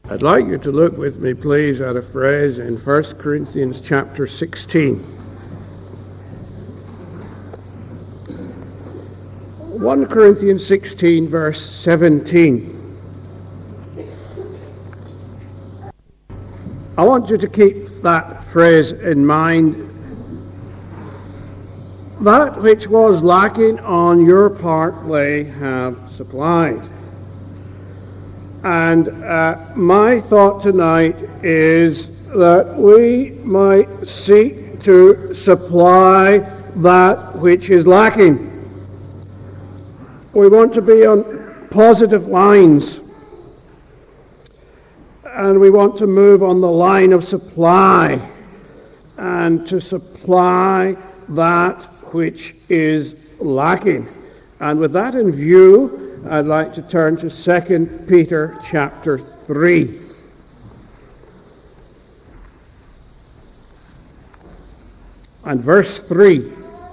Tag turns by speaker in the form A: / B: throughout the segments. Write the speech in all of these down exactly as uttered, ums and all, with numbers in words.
A: I'd like you to look with me, please, at a phrase in First Corinthians chapter sixteen. First Corinthians sixteen, verse seventeen. I want you to keep that phrase in mind. That which was lacking on your part they have supplied. And uh, my thought tonight is that we might seek to supply that which is lacking. We want to be on positive lines. And we want to move on the line of supply and to supply that which is lacking. And with that in view, I'd like to turn to Second Peter chapter three. And verse three.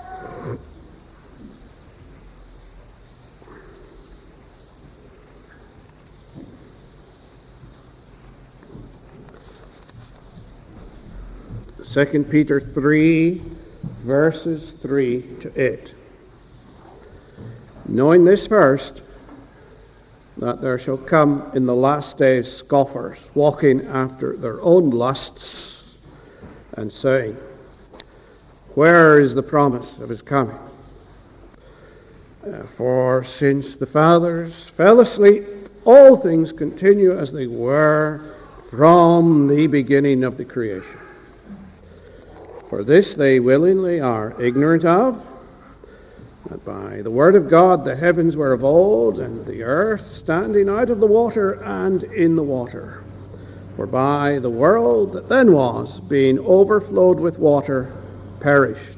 A: Second Peter three, verses three to eight. Knowing this first, that there shall come in the last days scoffers, walking after their own lusts, and saying, where is the promise of his coming? Uh, for since the fathers fell asleep, all things continue as they were from the beginning of the creation. For this they willingly are ignorant of, that by the word of God the heavens were of old, and the earth standing out of the water and in the water. For by the world that then was, being overflowed with water, perished.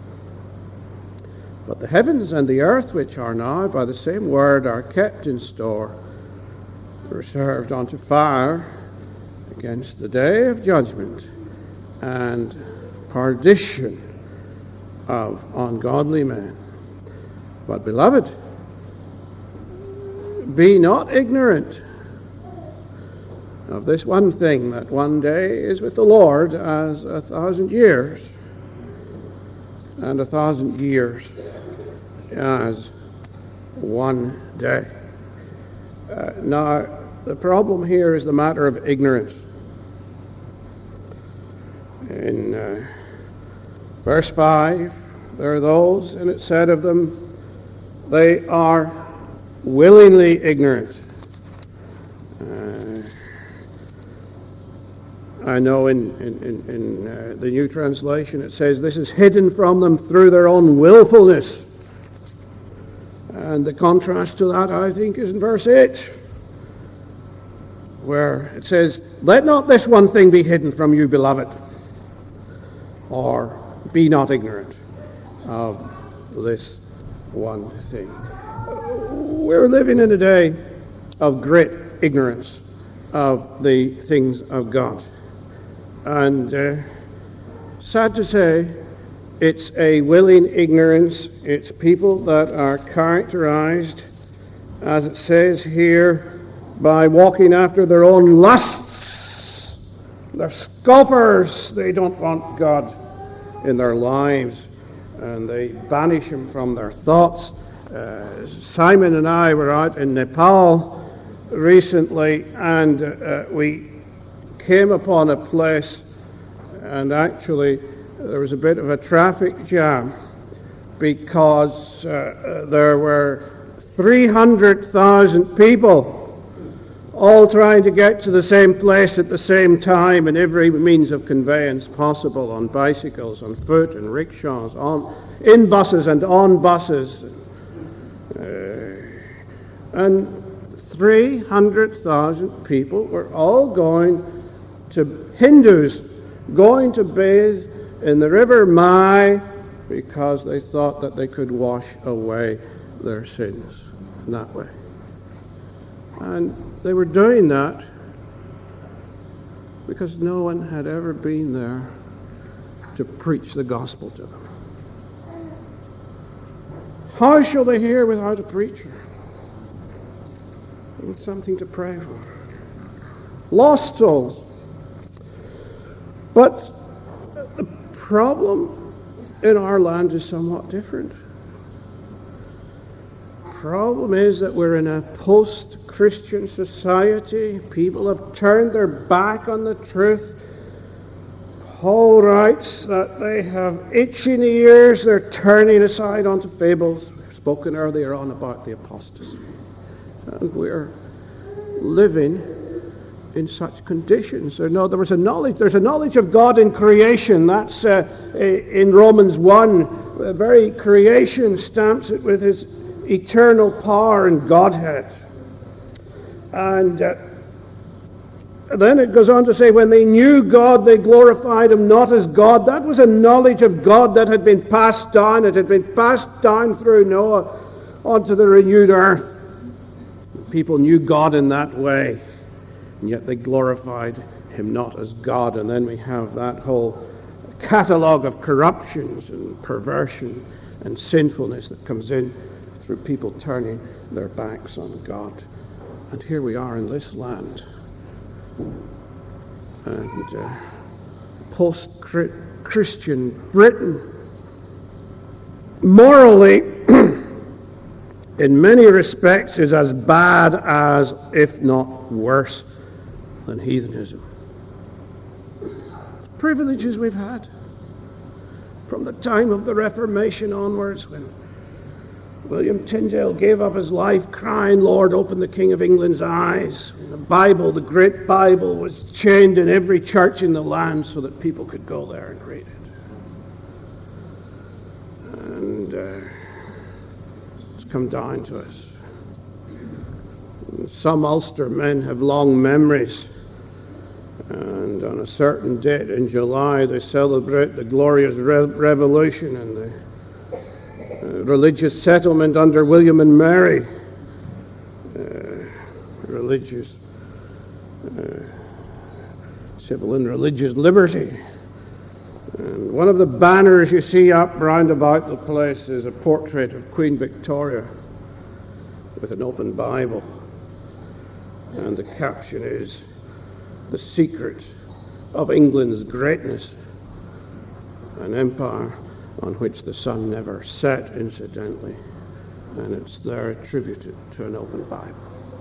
A: But the heavens and the earth, which are now by the same word, are kept in store, reserved unto fire against the day of judgment and perdition of ungodly men. But, beloved, be not ignorant of this one thing, that one day is with the Lord as a thousand years, and a thousand years as one day. Uh, now, the problem here is the matter of ignorance. In uh, verse five, there are those, and it said of them, they are willingly ignorant. Uh, I know in, in, in, in uh, the New Translation it says this is hidden from them through their own willfulness. And the contrast to that, I think, is in verse eight, where it says, let not this one thing be hidden from you, beloved, or be not ignorant of this one thing. We're living in a day of great ignorance of the things of God. And uh, sad to say, it's a willing ignorance. It's people that are characterized, as it says here, by walking after their own lusts. They're scoffers. They don't want God in their lives, and they banish him from their thoughts. Uh, Simon and I were out in Nepal recently, and uh, we came upon a place, and actually there was a bit of a traffic jam because uh, there were three hundred thousand people all trying to get to the same place at the same time in every means of conveyance possible, on bicycles, on foot, and rickshaws, on in buses and on buses. Uh, and three hundred thousand people were all going to, Hindus, going to bathe in the river Mai because they thought that they could wash away their sins in that way. And they were doing that because no one had ever been there to preach the gospel to them. How shall they hear without a preacher? It's something to pray for. lost souls. But the problem in our land is somewhat different. The problem is that we're in a post-Christian society. People have turned their back on the truth. Paul writes that they have itching ears, they're turning aside onto fables. We've spoken earlier on about the apostasy. And we're living in such conditions. There, no, there was a knowledge, there's a knowledge of God in creation. That's uh, in Romans one. The very creation stamps it with his eternal power and Godhead. And uh, then it goes on to say, when they knew God, they glorified him not as God. That was a knowledge of God that had been passed down. It had been passed down through Noah onto the renewed earth. People knew God in that way, and yet they glorified him not as God. And then we have that whole catalogue of corruptions and perversion and sinfulness that comes in through people turning their backs on God. And here we are in this land. And uh, post-Christian Britain, morally, in many respects, is as bad as, if not worse, than heathenism. The privileges we've had from the time of the Reformation onwards, when William Tyndale gave up his life crying, "Lord, open the King of England's eyes." And the Bible, the great Bible, was chained in every church in the land so that people could go there and read it. And uh, it's come down to us. And some Ulster men have long memories. And on a certain date in July, they celebrate the glorious re- revolution and the Uh, religious settlement under William and Mary, uh, religious, uh, civil and religious liberty. And one of the banners you see up round about the place is a portrait of Queen Victoria with an open Bible. And the caption is, "The secret of England's greatness, an empire on which the sun never set," incidentally, and it's there attributed to an open Bible.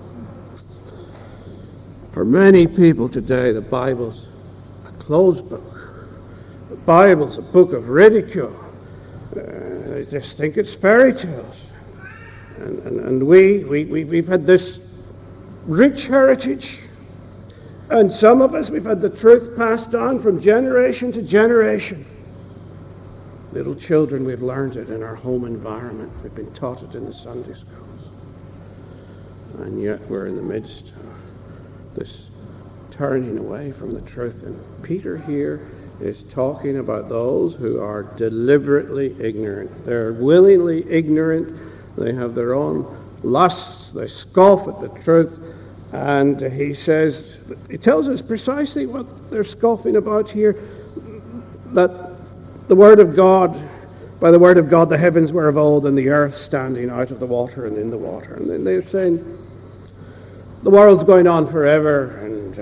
A: For many people today, the Bible's a closed book. The Bible's a book of ridicule. Uh, they just think it's fairy tales. And, and, and we, we, we, we've had this rich heritage, and some of us, we've had the truth passed on from generation to generation. Little children, we've learned it in our home environment. We've been taught it in the Sunday schools. And yet we're in the midst of this turning away from the truth. And Peter here is talking about those who are deliberately ignorant. They're willingly ignorant. They have their own lusts. They scoff at the truth. And he says, he tells us precisely what they're scoffing about here, that the Word of God, by the Word of God, the heavens were of old, and the earth standing out of the water and in the water. And then they're saying, the world's going on forever, and uh,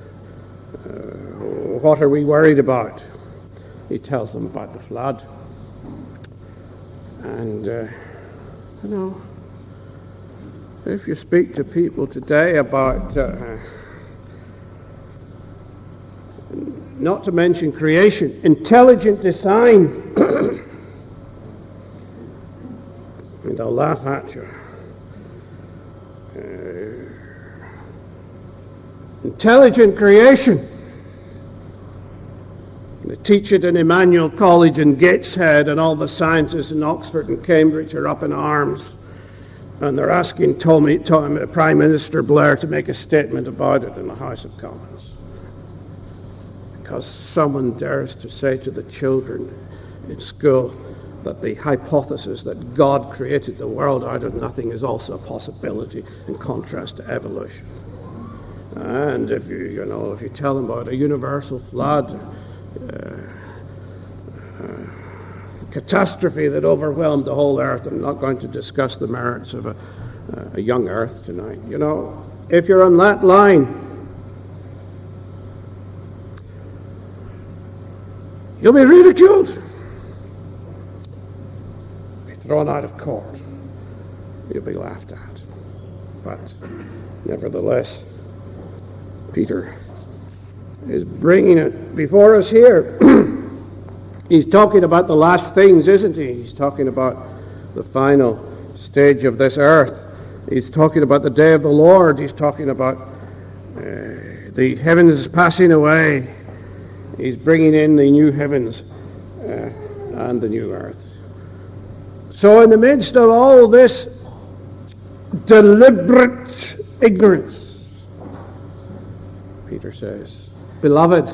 A: uh, what are we worried about? He tells them about the flood. And, uh, you know, if you speak to people today about... Uh, not to mention creation, intelligent design, and they'll laugh at you. Uh, intelligent creation. They teach it in Emmanuel College in Gateshead, and all the scientists in Oxford and Cambridge are up in arms. And they're asking Tommy, Tommy, Prime Minister Blair to make a statement about it in the House of Commons. Because someone dares to say to the children in school that the hypothesis that God created the world out of nothing is also a possibility in contrast to evolution. And if you, you know, if you tell them about a universal flood, uh, uh, catastrophe that overwhelmed the whole earth, I'm not going to discuss the merits of a, uh, a young earth tonight. You know, if you're on that line, You'll be ridiculed. Be thrown out of court. You'll be laughed at. But nevertheless, Peter is bringing it before us here. He's talking about the last things, isn't he? He's talking about the final stage of this earth. He's talking about the day of the Lord. He's talking about uh, the heavens passing away. He's bringing in the new heavens uh, and the new earth. So in the midst of all this deliberate ignorance, Peter says, Beloved,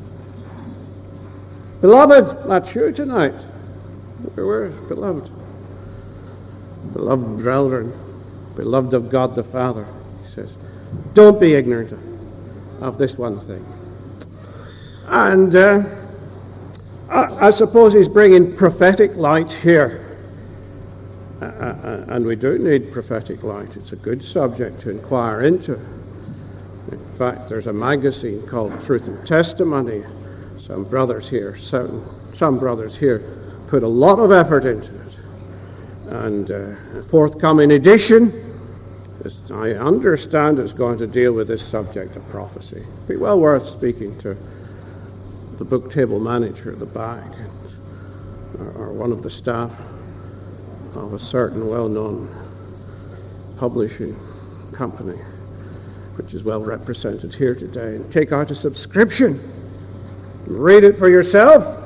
A: beloved, that's you tonight. We're beloved. Beloved brethren, beloved of God the Father, he says, don't be ignorant of this one thing. And uh, I, I suppose he's bringing prophetic light here. Uh, uh, and we do need prophetic light. It's a good subject to inquire into. In fact, there's a magazine called Truth and Testimony. Some brothers here, some, some brothers here put a lot of effort into it. And uh, a forthcoming edition, as I understand, is going to deal with this subject of prophecy. It'd be well worth speaking to the book table manager at the back, and, or, or one of the staff of a certain well-known publishing company, which is well represented here today, and take out a subscription. Read it for yourself.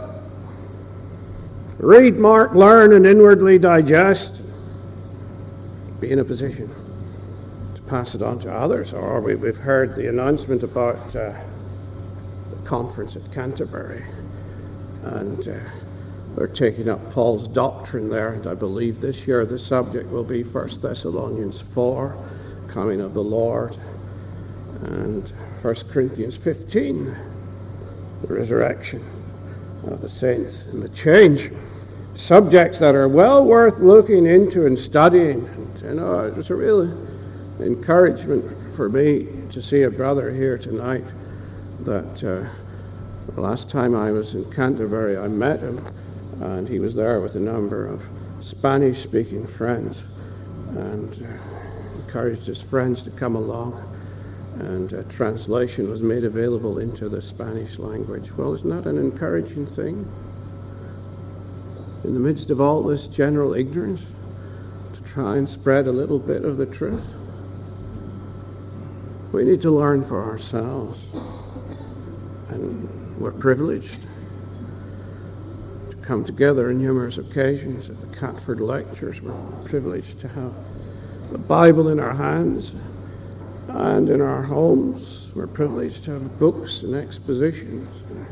A: Read, mark, learn, and inwardly digest. Be in a position to pass it on to others. Or we've, we've heard the announcement about uh, the conference at Canterbury, and uh, they're taking up Paul's doctrine there. And I believe this year the subject will be First Thessalonians four, coming of the Lord, and First Corinthians fifteen, the resurrection of the saints and the change. Subjects that are well worth looking into and studying. And, you know, it's a real encouragement for me to see a brother here tonight that uh, the last time I was in Canterbury, I met him, and he was there with a number of Spanish-speaking friends, and uh, encouraged his friends to come along, and a translation was made available into the Spanish language. Well, isn't that an encouraging thing? In the midst of all this general ignorance, to try and spread a little bit of the truth. We need to learn for ourselves. And we're privileged to come together on numerous occasions at the Catford Lectures. We're privileged to have the Bible in our hands and in our homes. We're privileged to have books and expositions,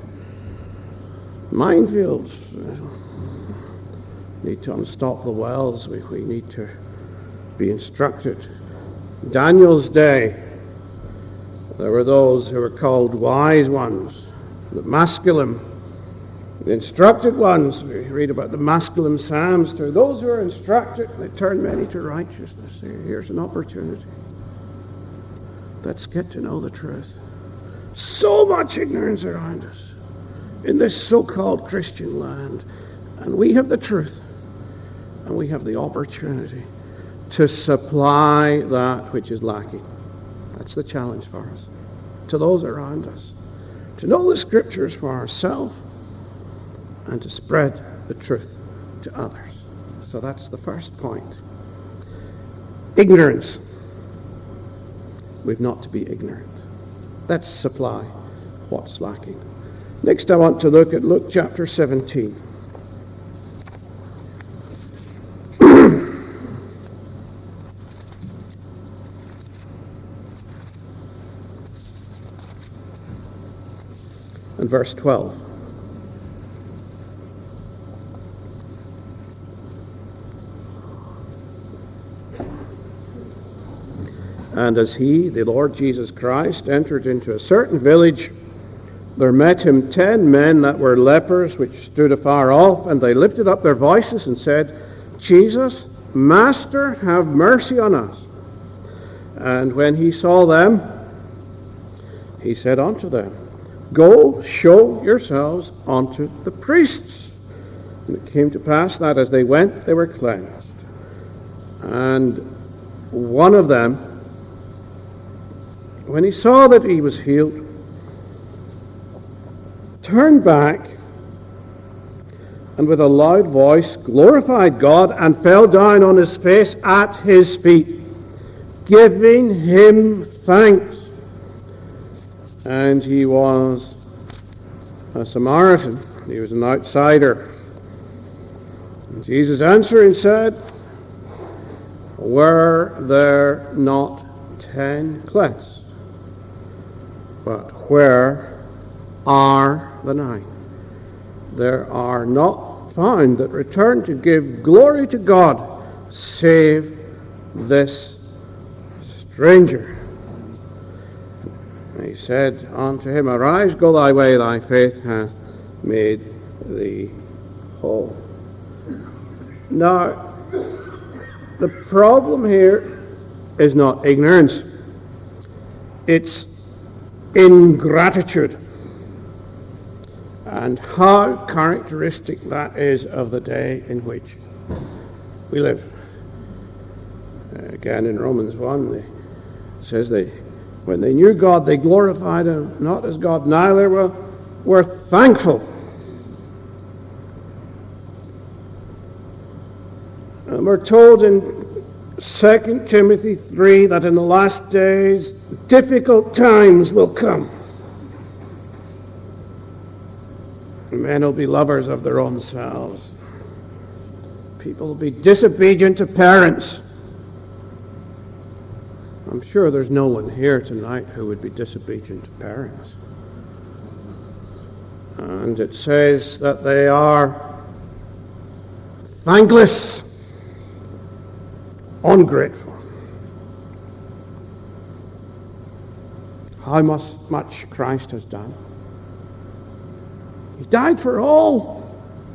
A: minefields. We need to unstop the wells. We, we need to be instructed. Daniel's day, there were those who were called wise ones, the masculine, the instructed ones. We read about the masculine Psalms. To those who are instructed, they turn many to righteousness. Here's an opportunity. Let's get to know the truth. So much ignorance around us in this so-called Christian land. And we have the truth. And we have the opportunity to supply that which is lacking. That's the challenge for us. To those around us. To know the Scriptures for ourselves and to spread the truth to others. So that's the first point. Ignorance. We've not to be ignorant. Let's supply what's lacking. Next I want to look at Luke chapter seventeen. And verse twelve. And as he, the Lord Jesus Christ, entered into a certain village, there met him ten men that were lepers, which stood afar off, and they lifted up their voices and said, Jesus, Master, have mercy on us. And when he saw them, he said unto them, Go, show yourselves unto the priests. And it came to pass that as they went, they were cleansed. And one of them, when he saw that he was healed, turned back and with a loud voice glorified God and fell down on his face at his feet, giving him thanks. And he was a Samaritan. He was an outsider. And Jesus answering said, were there not ten cleansed? But where are the nine? There are not found that return to give glory to God, save this stranger. And he said unto him, arise, go thy way, thy faith hath made thee whole. Now, the problem here is not ignorance. It's ingratitude. And how characteristic that is of the day in which we live. Uh, again, in Romans one, it says they, when they knew God, they glorified him not as God, neither were, were thankful. And we're told in Second Timothy three that in the last days difficult times will come. Men will be lovers of their own selves. People will be disobedient to parents. I'm sure there's no one here tonight who would be disobedient to parents. And it says that they are thankless, ungrateful. How much Christ has done. He died for all.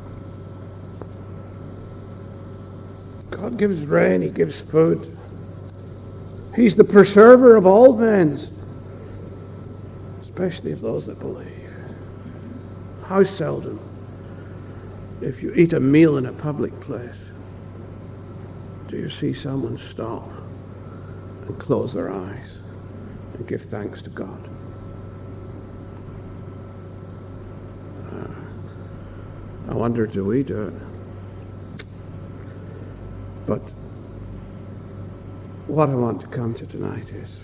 A: God gives rain, he gives food. He's the preserver of all men, especially of those that believe. How seldom, if you eat a meal in a public place, do you see someone stop and close their eyes and give thanks to God? I wonder, do we do it? But what I want to come to tonight is,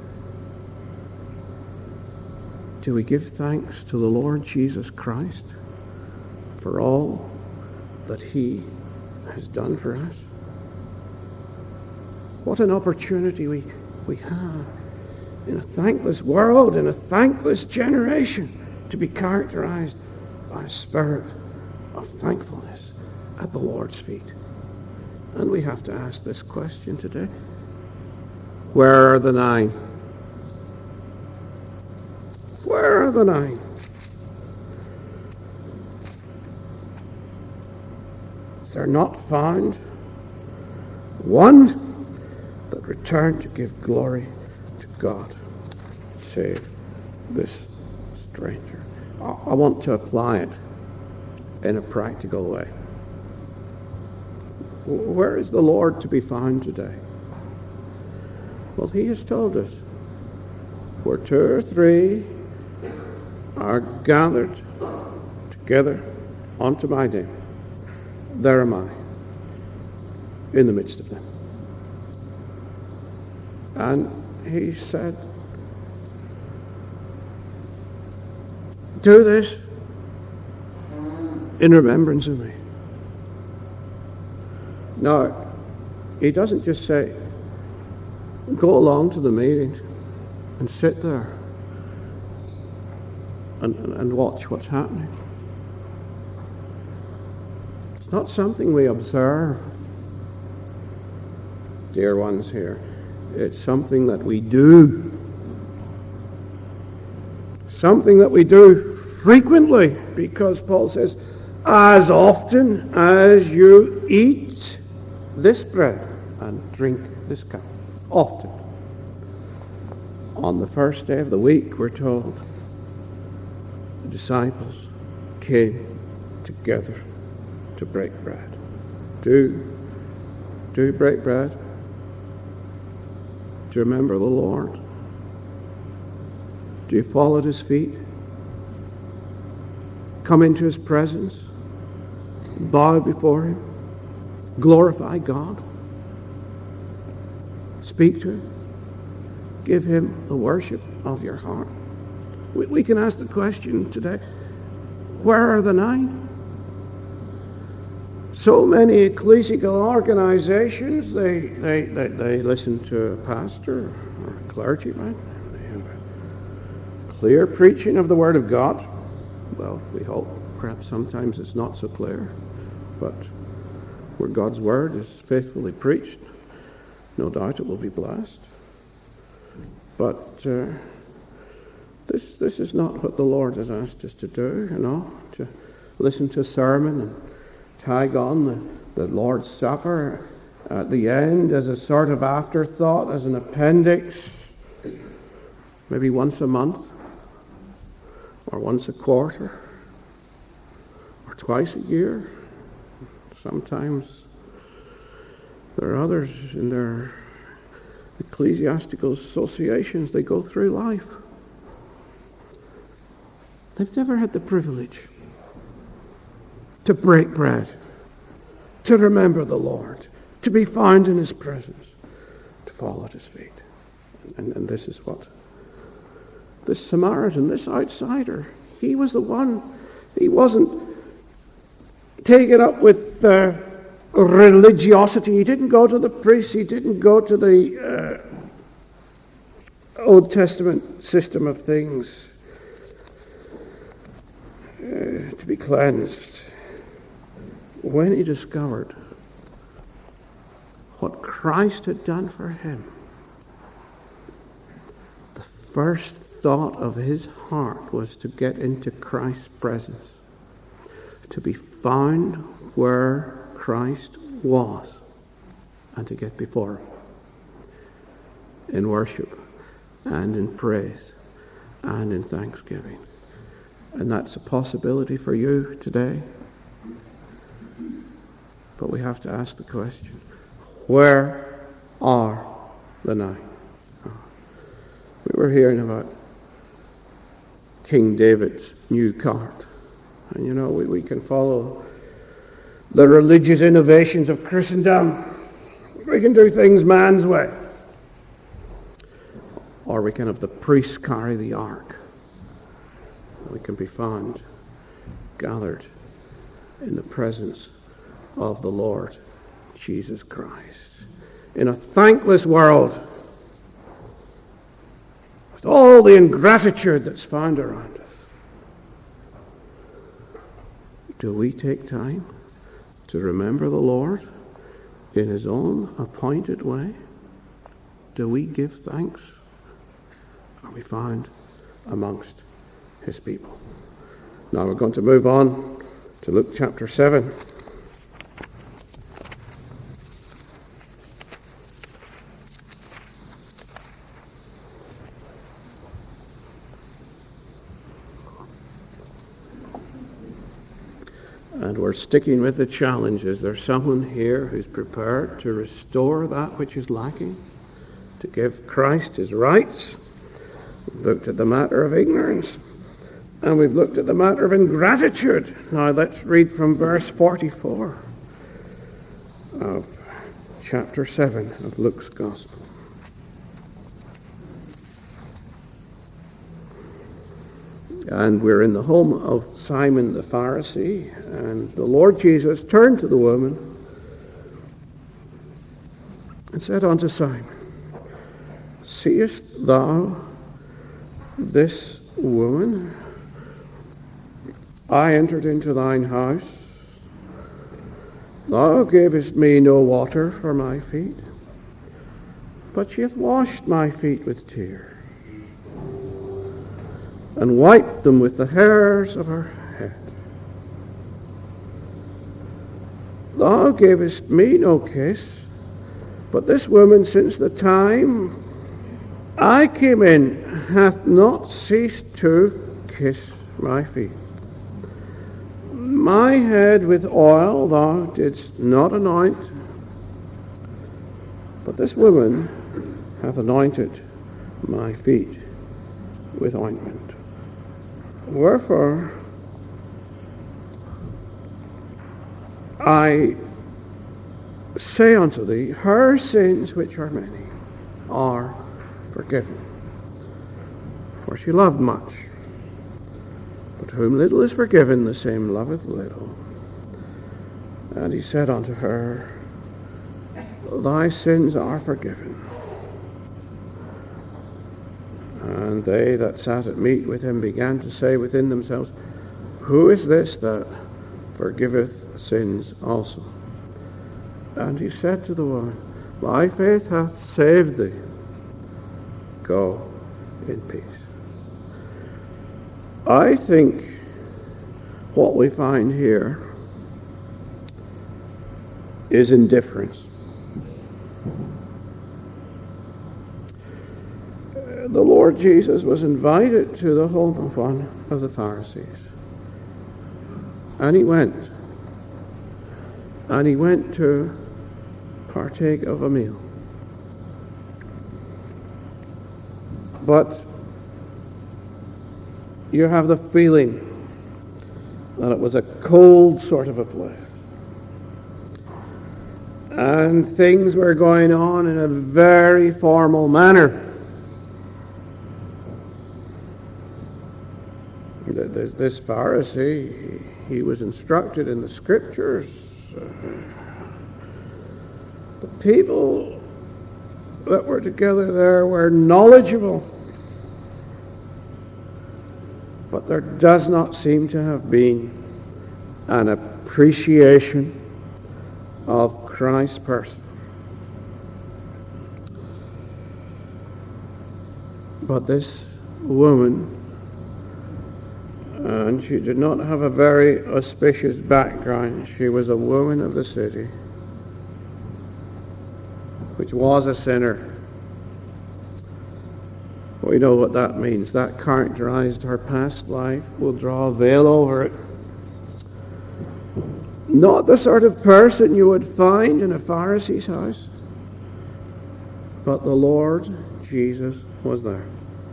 A: do we give thanks to the Lord Jesus Christ for all that he has done for us? What an opportunity we, we have in a thankless world, in a thankless generation, to be characterized by a spirit of thankfulness at the Lord's feet. And we have to ask this question today. Where are the nine? Where are the nine? Is there not found one that returned to give glory to God, save this stranger? I want to apply it in a practical way. Where is the Lord to be found today? Well, he has told us, where two or three are gathered together unto my name, there am I in the midst of them. And he said, do this in remembrance of me. Now, he doesn't just say, go along to the meeting and sit there and, and, and watch what's happening. It's not something we observe, dear ones here. It's something that we do. Something that we do frequently, because Paul says, as often as you eat this bread and drink this cup. Often. On the first day of the week, we're told, the disciples came together to break bread. Do, do break bread. Do you remember the Lord? Do you fall at his feet? Come into his presence? Bow before him? Glorify God? Speak to him? Give him the worship of your heart? We, we can ask the question today, where are the nine? So many ecclesiastical organizations, they, they, they, they listen to a pastor or a clergyman. They have a clear preaching of the Word of God. Well, we hope. Perhaps sometimes it's not so clear. But where God's Word is faithfully preached, no doubt it will be blessed. But uh, this, this is not what the Lord has asked us to do, you know, to listen to a sermon and tag on the, the Lord's Supper at the end as a sort of afterthought, as an appendix, maybe once a month, or once a quarter, or twice a year. Sometimes there are others in their ecclesiastical associations, they go through life. They've never had the privilege to break bread, to remember the Lord, to be found in his presence, to fall at his feet. And, and this is what this Samaritan, this outsider, he was the one, he wasn't taken up with uh, religiosity. He didn't go to the priest, he didn't go to the uh, Old Testament system of things uh, to be cleansed. When he discovered what Christ had done for him, the first thought of his heart was to get into Christ's presence, to be found where Christ was, and to get before him in worship and in praise and in thanksgiving. And that's a possibility for you today. But we have to ask the question, where are the nine? We were hearing about King David's new cart. And you know, we, we can follow the religious innovations of Christendom. We can do things man's way. Or we can have the priests carry the ark. We can be found gathered in the presence of the Lord Jesus Christ. In a thankless world, with all the ingratitude that's found around us, do we take time to remember the Lord in his own appointed way? Do we give thanks? Are we found amongst his people? Now we're going to move on to Luke chapter seven. And we're sticking with the challenge. Is there someone here who's prepared to restore that which is lacking? To give Christ his rights? We've looked at the matter of ignorance. And we've looked at the matter of ingratitude. Now let's read from verse forty-four of chapter seven of Luke's Gospel. And we're in the home of Simon the Pharisee, and the Lord Jesus turned to the woman and said unto Simon, Seest thou this woman? I entered into thine house. Thou gavest me no water for my feet, but she hath washed my feet with tears, and wiped them with the hairs of her head. Thou gavest me no kiss, but this woman, since the time I came in, hath not ceased to kiss my feet. My head with oil thou didst not anoint, but this woman hath anointed my feet with ointment. Wherefore I say unto thee, her sins, which are many, are forgiven. For she loved much. But whom little is forgiven, the same loveth little. And he said unto her, thy sins are forgiven. And they that sat at meat with him began to say within themselves, who is this that forgiveth sins also? And he said to the woman, thy faith hath saved thee. Go in peace. I think what we find here is indifference. The Lord Jesus was invited to the home of one of the Pharisees. And he went. And he went to partake of a meal. But you have the feeling that it was a cold sort of a place. And things were going on in a very formal manner. This, this Pharisee, he was instructed in the Scriptures. The people that were together there were knowledgeable. But there does not seem to have been an appreciation of Christ's person. But this woman, and she did not have a very auspicious background. She was a woman of the city, which was a sinner. We know what that means. That characterized her past life. We'll draw a veil over it. Not the sort of person you would find in a Pharisee's house, but the Lord Jesus was there.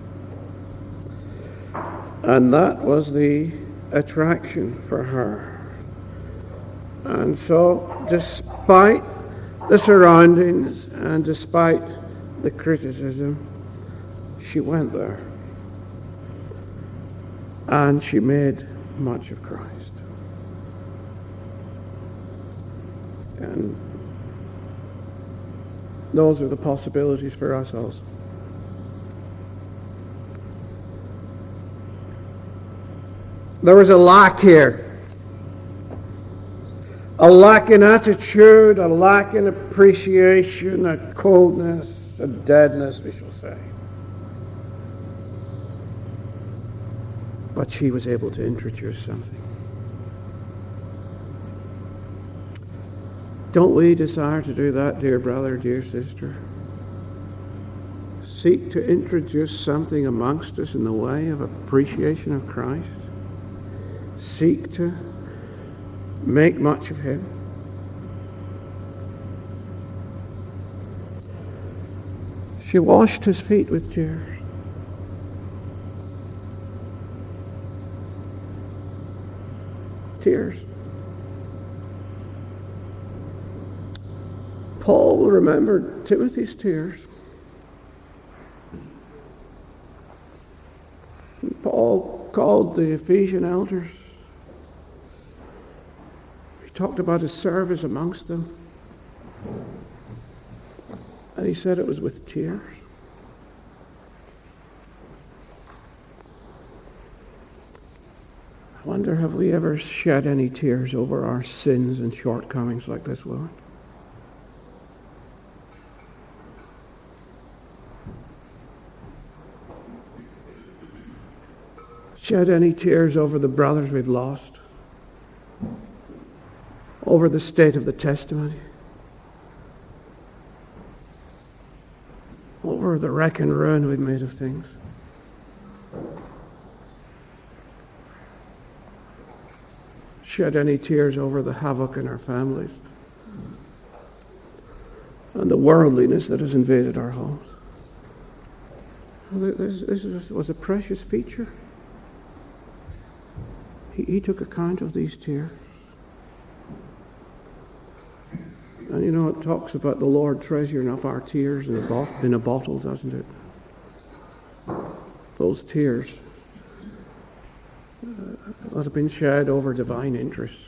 A: And that was the attraction for her. And so, despite the surroundings and despite the criticism, she went there. And she made much of Christ. And those are the possibilities for us also. There was a lack here. A lack in attitude, a lack in appreciation, a coldness, a deadness, we shall say. But she was able to introduce something. Don't we desire to do that, dear brother, dear sister? Seek to introduce something amongst us in the way of appreciation of Christ. Seek to make much of him. She washed his feet with tears. Tears. Paul remembered Timothy's tears. Paul called the Ephesian elders. He talked about his service amongst them. And he said it was with tears. I wonder, have we ever shed any tears over our sins and shortcomings like this woman? Shed any tears over the brothers we've lost? Over the state of the testimony? Over the wreck and ruin we've made of things? shed any tears over the havoc in our families and the worldliness that has invaded our homes. This, this was a precious feature. He, he took account of these tears. And you know, it talks about the Lord treasuring up our tears in a, bo- in a bottle, doesn't it? Those tears uh, that have been shed over divine interests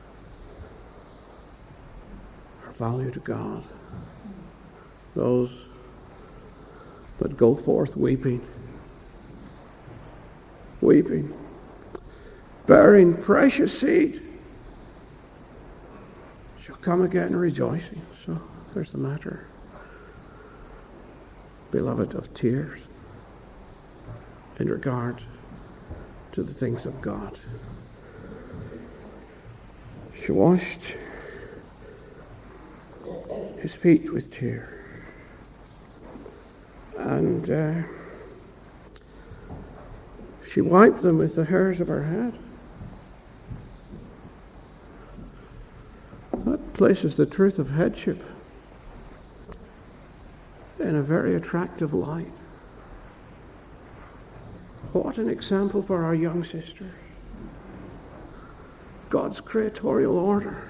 A: are value to God. Those that go forth weeping, weeping, bearing precious seed, shall come again rejoicing. So there's the matter, beloved, of tears in regard to the things of God. She washed his feet with tears. And uh, she wiped them with the hairs of her head. That places the truth of headship in a very attractive light. What an example for our young sisters. God's creatorial order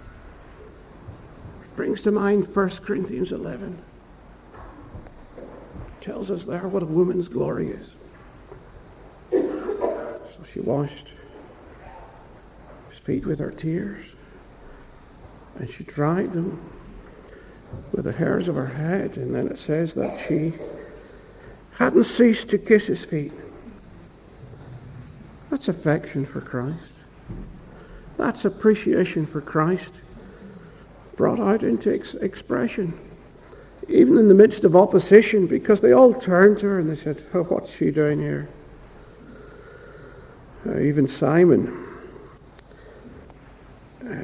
A: brings to mind First Corinthians eleven. Tells us there what a woman's glory is. So she washed his feet with her tears, and she dried them with the hairs of her head, and then it says that she hadn't ceased to kiss his feet. That's affection for Christ. That's appreciation for Christ brought out into ex- expression. Even in the midst of opposition, because they all turned to her and they said, oh, what's she doing here? Uh, even Simon uh,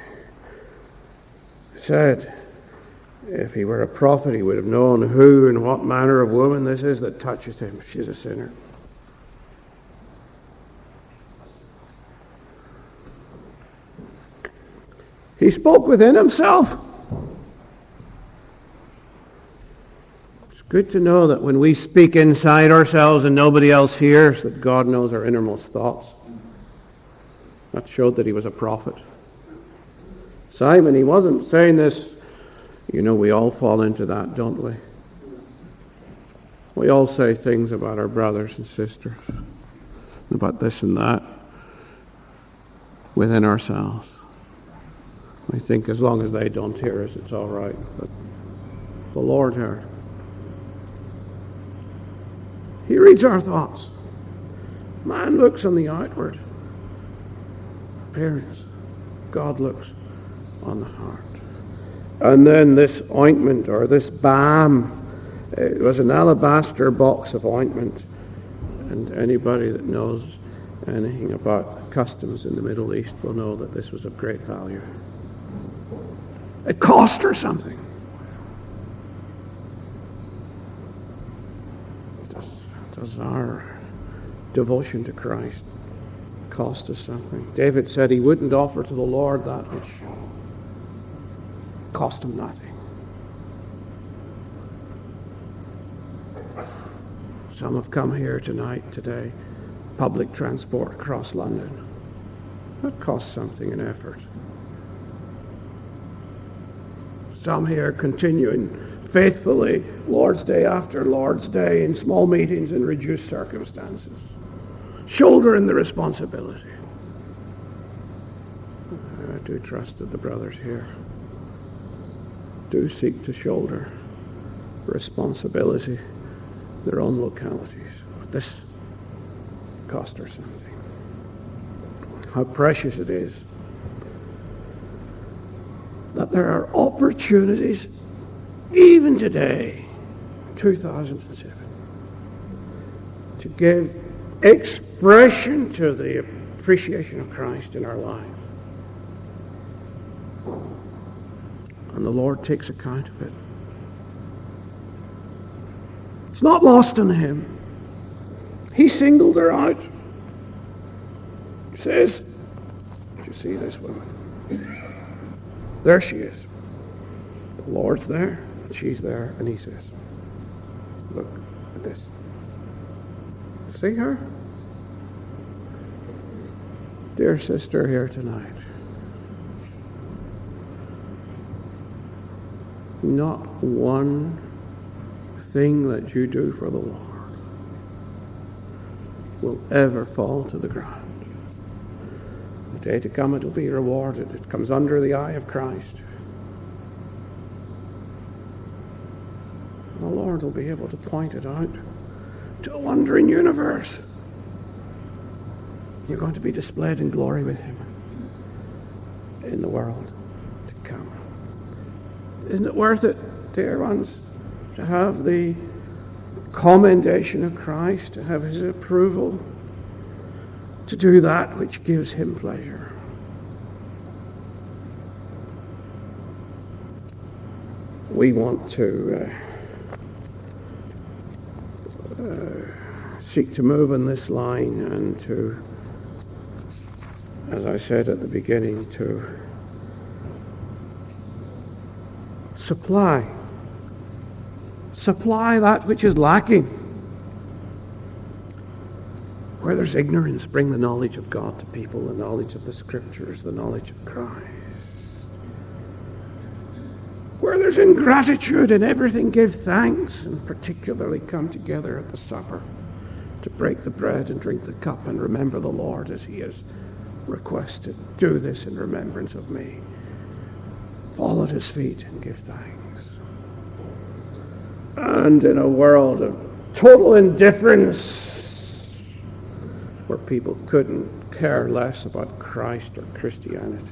A: said, if he were a prophet, he would have known who and what manner of woman this is that toucheth him. She's a sinner. He spoke within himself. Good to know that when we speak inside ourselves and nobody else hears, that God knows our innermost thoughts. That showed that he was a prophet. Simon, he wasn't saying this. You know, we all fall into that, don't we? We all say things about our brothers and sisters, about this and that, within ourselves. We think as long as they don't hear us, it's all right. But the Lord heard. He reads our thoughts. Man looks on the outward appearance. God looks on the heart. And then this ointment, or this balm, it was an alabaster box of ointment. And anybody that knows anything about customs in the Middle East will know that this was of great value. It cost her something. Does our devotion to Christ cost us something? David said he wouldn't offer to the Lord that which cost him nothing. Some have come here tonight, today, public transport across London. That costs something in effort. Some here continuing faithfully, Lord's Day after Lord's Day, in small meetings in reduced circumstances, shouldering the responsibility. I do trust that the brothers here do seek to shoulder responsibility in their own localities. But this cost her something. How precious it is that there are opportunities even today, two thousand seven, to give expression to the appreciation of Christ in our lives. And the Lord takes account of it. It's not lost on him. He singled her out. He says, you see this woman? There she is. The Lord's there, she's there, and he says, look at this. See her? Dear sister here tonight, not one thing that you do for the Lord will ever fall to the ground. The day to come it will be rewarded. It comes under the eye of Christ. The Lord will be able to point it out to a wondering universe. You're going to be displayed in glory with him in the world to come. Isn't it worth it, dear ones, to have the commendation of Christ, to have his approval, to do that which gives him pleasure? We want to uh, uh, seek to move on this line and to, as I said at the beginning, to supply supply that which is lacking. Where there's ignorance, bring the knowledge of God to people, the knowledge of the Scriptures, the knowledge of Christ. Where there's ingratitude in everything, give thanks, and particularly come together at the supper to break the bread and drink the cup and remember the Lord as he has requested. Do this in remembrance of me. Fall at his feet and give thanks. And in a world of total indifference, where people couldn't care less about Christ or Christianity,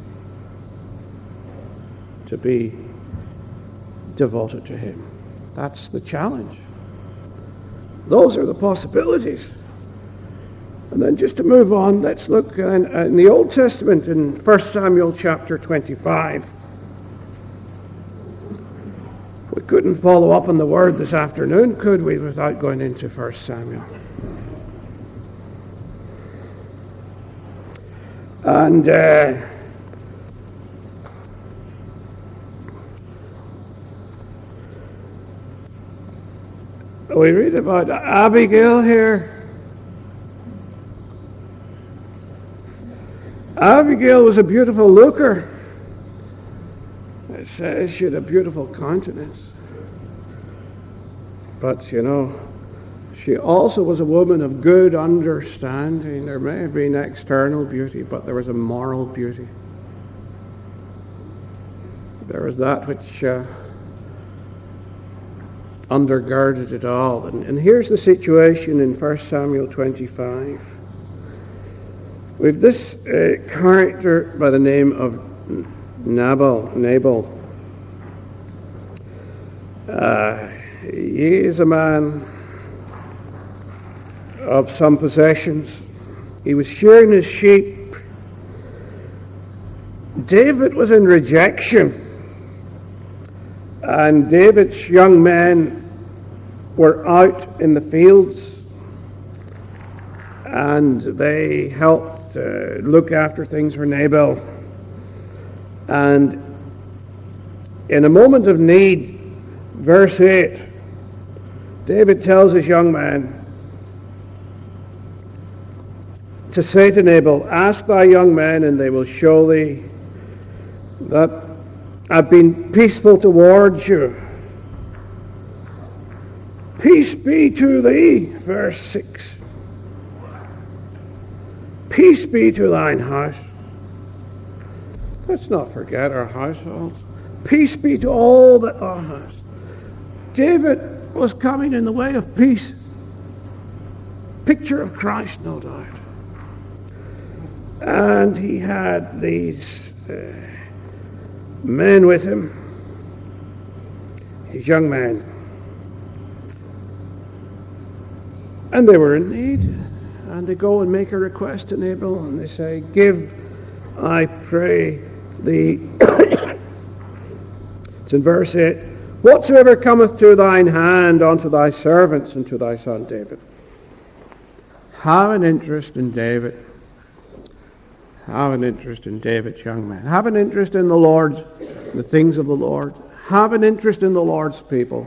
A: to be devoted to him. That's the challenge. Those are the possibilities. And then just to move on, let's look in, in the Old Testament in First Samuel chapter twenty-five. We couldn't follow up on the word this afternoon, could we, without going into First Samuel? And uh, we read about Abigail here. Abigail was a beautiful looker. It says she had a beautiful countenance. But, you know, she also was a woman of good understanding. There may have been external beauty, but there was a moral beauty. There was that which uh, undergirded it all. And, and here's the situation in First Samuel twenty-five. We have this uh, character by the name of Nabal. Nabal. Uh, he is a man of some possessions. He was shearing his sheep. David was in rejection, and David's young men were out in the fields, and they helped uh, look after things for Nabal. And in a moment of need, verse eight, David tells his young man to say to Nabal, ask thy young men, and they will show thee that I've been peaceful towards you. Peace be to thee, verse six. Peace be to thine house. Let's not forget our households. Peace be to all that thou hast. David was coming in the way of peace. Picture of Christ, no doubt. And he had these uh, men with him, his young men. And they were in need. And they go and make a request to Nabal, and they say, give, I pray thee, it's in verse eight, whatsoever cometh to thine hand unto thy servants and to thy son David. Have an interest in David. Have an interest in David's young men. Have an interest in the Lord's, the things of the Lord. Have an interest in the Lord's people.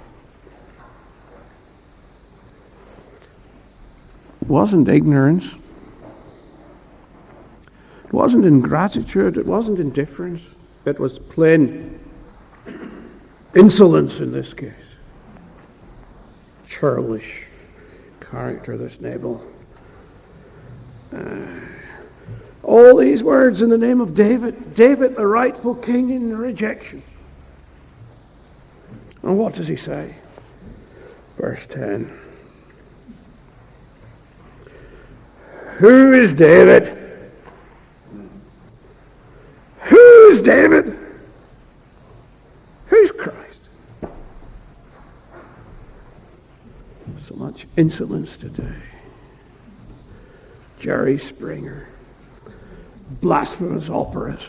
A: It wasn't ignorance. It wasn't ingratitude. It wasn't indifference. It was plain insolence in this case. Churlish character, this Nabal. Uh, all these words in the name of David. David, the rightful king, in rejection. And what does he say? Verse ten. Who is David? Who's David? Who's Christ? So much insolence today. Jerry Springer. Blasphemous operas.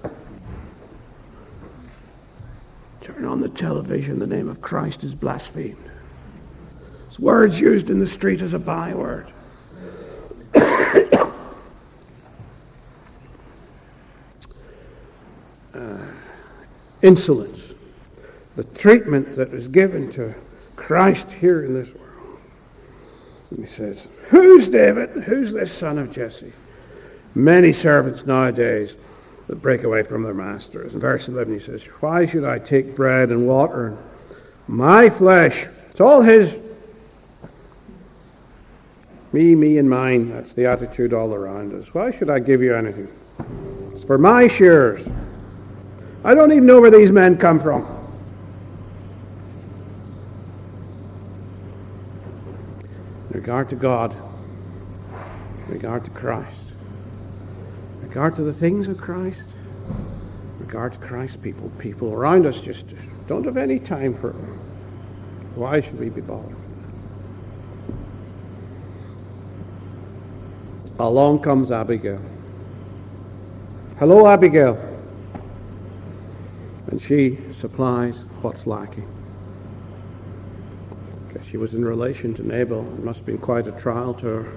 A: Turn on the television, the name of Christ is blasphemed. It's words used in the street as a byword. uh, insolence. The treatment that is given to Christ here in this world. He says, who's David? Who's this son of Jesse? Many servants nowadays that break away from their masters. In verse eleven he says, why should I take bread and water and my flesh? It's all his. Me, me, and mine. That's the attitude all around us. Why should I give you anything? It's for my shares. I don't even know where these men come from. In regard to God, in regard to Christ, in regard to the things of Christ, in regard to Christ's people, people around us just don't have any time for it. Why should we be bothered? Along comes Abigail. Hello, Abigail. And she supplies what's lacking. Because she was in relation to Nabal. It must have been quite a trial to her.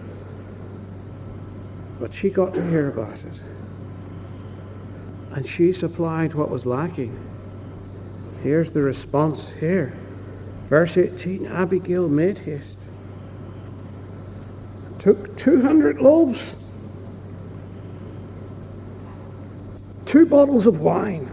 A: But she got to hear about it. And she supplied what was lacking. Here's the response here. Verse eighteen, Abigail made haste. Took two hundred loaves, two bottles of wine,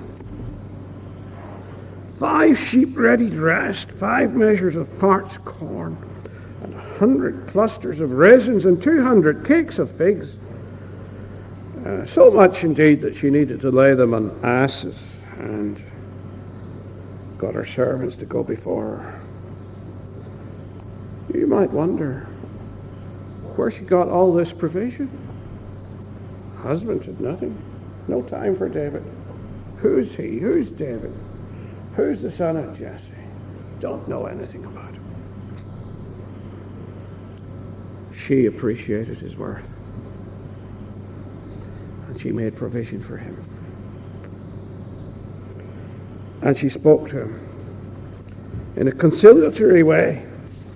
A: five sheep ready dressed, five measures of parched corn, and a hundred clusters of raisins, and two hundred cakes of figs. Uh, so much indeed that she needed to lay them on asses, and got her servants to go before her. You might wonder where she got all this provision. Husband said nothing. No time for David. Who's he? Who's David? Who's the son of Jesse? Don't know anything about him. She appreciated his worth. And she made provision for him. And she spoke to him in a conciliatory way.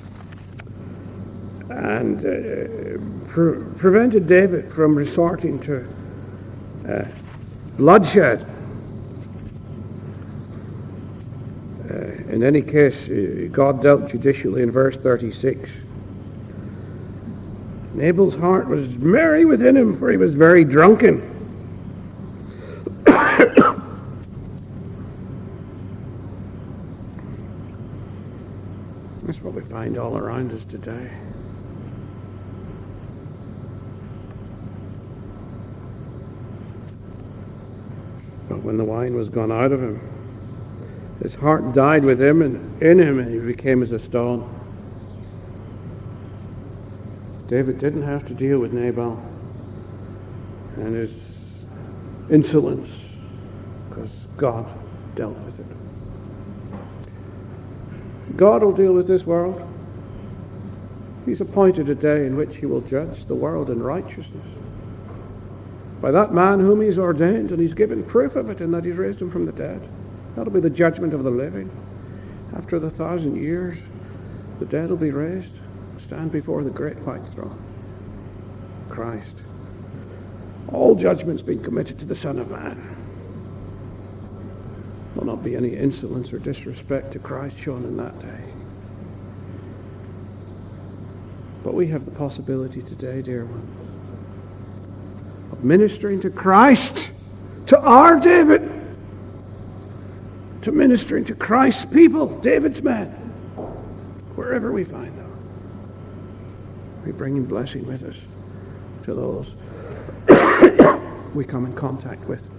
A: And uh, pre- prevented David from resorting to uh, bloodshed. Uh, in any case, uh, God dealt judicially in verse thirty-six. Nabal's heart was merry within him, for he was very drunken. That's what we find all around us today. But when the wine was gone out of him, his heart died with him and in him, and he became as a stone. David didn't have to deal with Nabal and his insolence, because God dealt with it. God will deal with this world. He's appointed a day in which he will judge the world in righteousness by that man whom he's ordained, and he's given proof of it in that he's raised him from the dead. That'll be the judgment of the living. After the thousand years, the dead will be raised, stand before the great white throne. Christ. All judgment's been committed to the Son of Man. There will not be any insolence or disrespect to Christ shown in that day. But we have the possibility today, dear ones, of ministering to Christ, to our David, to ministering to Christ's people, David's men, wherever we find them. We bring in blessing with us to those we come in contact with.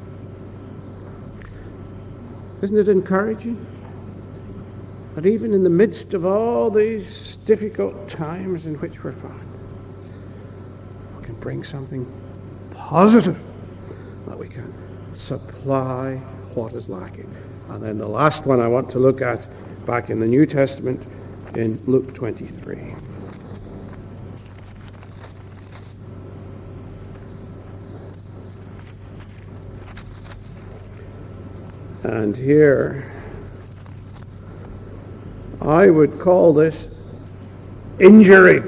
A: Isn't it encouraging that even in the midst of all these difficult times in which we're found, we can bring something positive, that we can supply what is lacking? And then the last one I want to look at back in the New Testament in Luke twenty-three. And here, I would call this injury.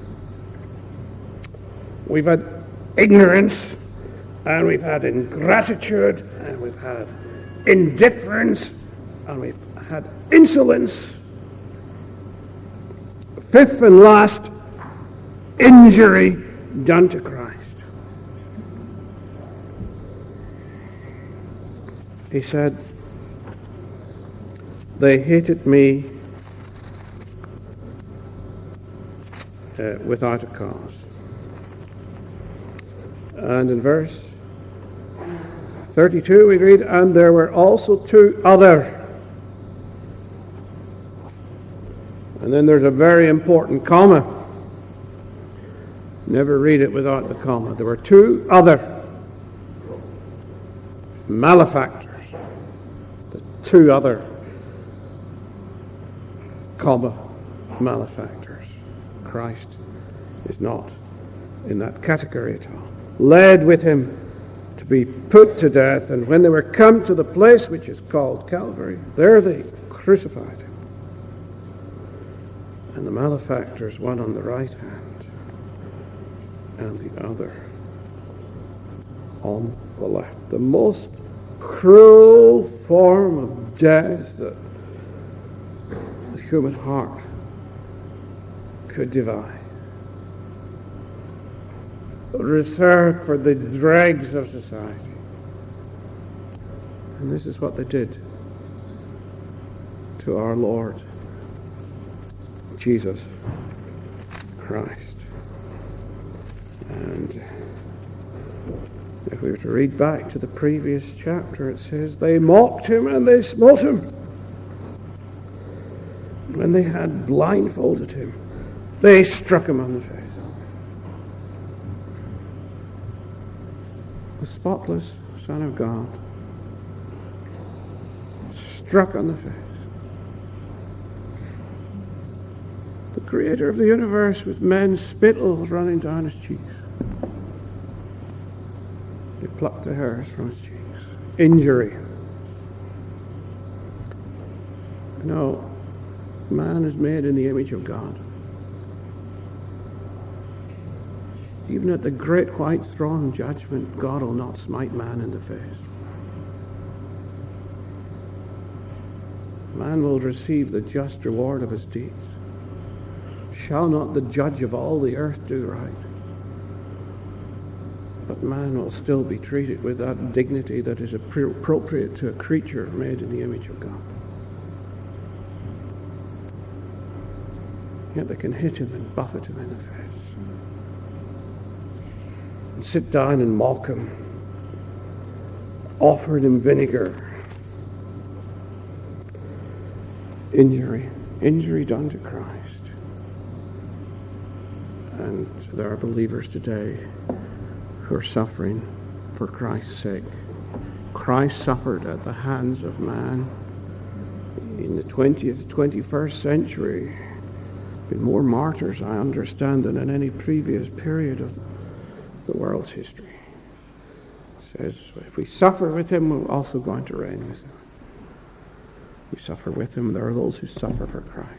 A: We've had ignorance, and we've had ingratitude, and we've had indifference, and we've had insolence. Fifth and last, injury done to Christ. He said, they hated me uh, without a cause. And in verse thirty-two we read, and there were also two other. And then there's a very important comma. Never read it without the comma. There were two other malefactors. The two other comma malefactors. Christ is not in that category at all. Led with him to be put to death, and when they were come to the place which is called Calvary, there they crucified him. And the malefactors, one on the right hand and the other on the left. The most cruel form of death that the human heart could devise. Reserved for the dregs of society. And this is what they did to our Lord Jesus Christ. And if we were to read back to the previous chapter, it says, they mocked him and they smote him. When they had blindfolded him, they struck him on the face. The spotless Son of God, struck on the face. The Creator of the universe, with men's spittle running down his cheeks. They plucked the hairs from his cheeks. Injury. You know, man is made in the image of God. Even at the great white throne judgment, God will not smite man in the face. Man will receive the just reward of his deeds. Shall not the judge of all the earth do right? But man will still be treated with that dignity that is appropriate to a creature made in the image of God. Yet they can hit him and buffet him in the face. And sit down and mock him. Offered him vinegar. Injury. Injury done to Christ. And there are believers today who are suffering for Christ's sake. Christ suffered at the hands of man in the twentieth, twenty-first century. Been more martyrs, I understand, than in any previous period of the world's history. It says, if we suffer with him, we're also going to reign with him. We suffer with him. There are those who suffer for Christ.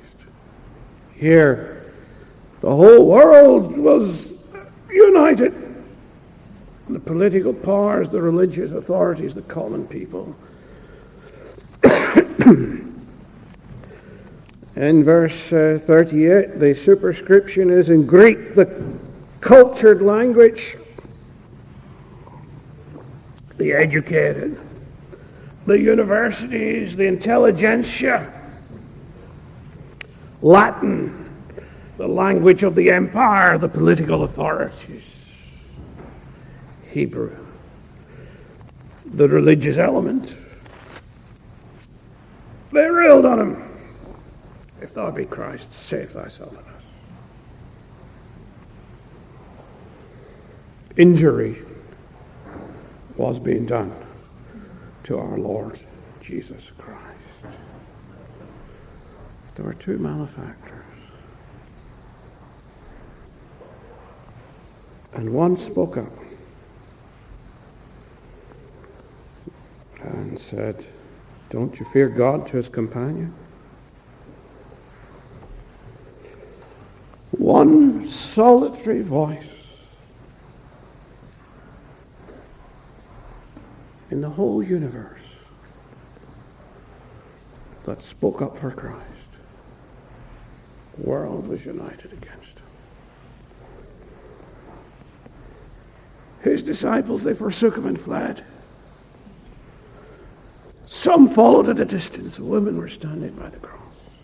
A: Here, the whole world was united. the political powers, the religious authorities, the common people. In verse uh, thirty-eight, the superscription is in Greek, the cultured language, the educated, the universities, the intelligentsia. Latin, the language of the empire, the political authorities. Hebrew, the religious element. They railed on him. If thou be Christ, save thyself and us. Injury was being done to our Lord Jesus Christ. There were two malefactors. And one spoke up and said, "Don't you fear God?" to his companion. One solitary voice in the whole universe that spoke up for Christ. The world was united against him. His disciples, they forsook him and fled. Some followed at a distance. The women were standing by the cross.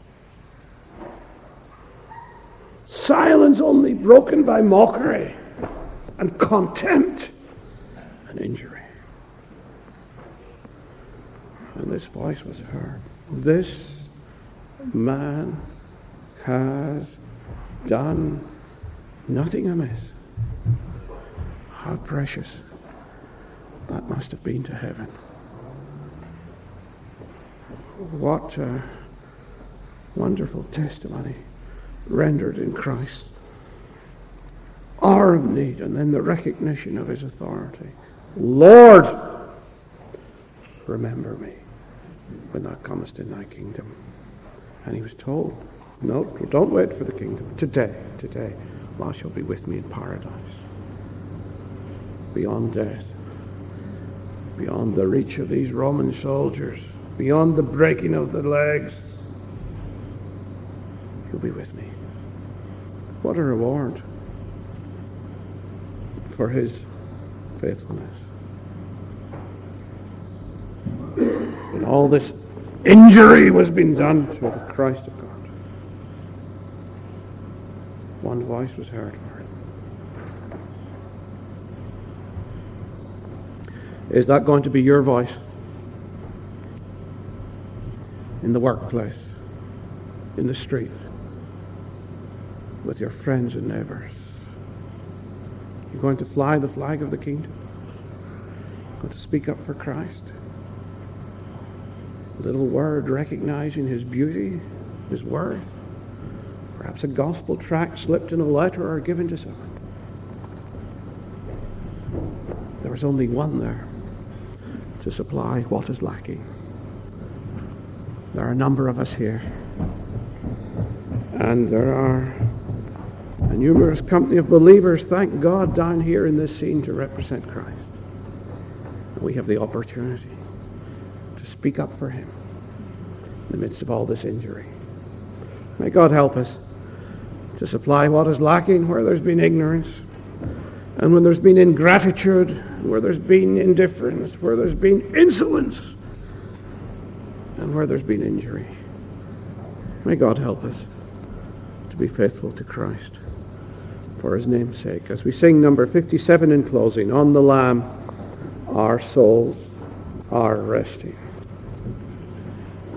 A: Silence only broken by mockery and contempt and injury. And this voice was heard. This man has done nothing amiss. How precious that must have been to heaven. What a wonderful testimony rendered in Christ. Hour of need, and then the recognition of his authority. Lord, remember me when thou comest in thy kingdom. And he was told, no, don't wait for the kingdom. Today, today, thou shalt be with me in paradise. Beyond death, beyond the reach of these Roman soldiers, beyond the breaking of the legs, you'll be with me. What a reward for his faithfulness. And all this injury was being done to the Christ of God. One voice was heard for him. Is that going to be your voice? In the workplace, in the street, with your friends and neighbors. You're going to fly the flag of the kingdom. You're going to speak up for Christ. A little word recognizing his beauty, his worth. Perhaps a gospel tract slipped in a letter or given to someone. There was only one there to supply what is lacking. There are a number of us here. And there are a numerous company of believers, thank God, down here in this scene to represent Christ. And we have the opportunity to speak up for him in the midst of all this injury. May God help us to supply what is lacking where there's been ignorance, and when there's been ingratitude, where there's been indifference, where there's been insolence, and where there's been injury. May God help us to be faithful to Christ for his name's sake. As we sing number fifty-seven in closing, On the Lamb our souls are resting.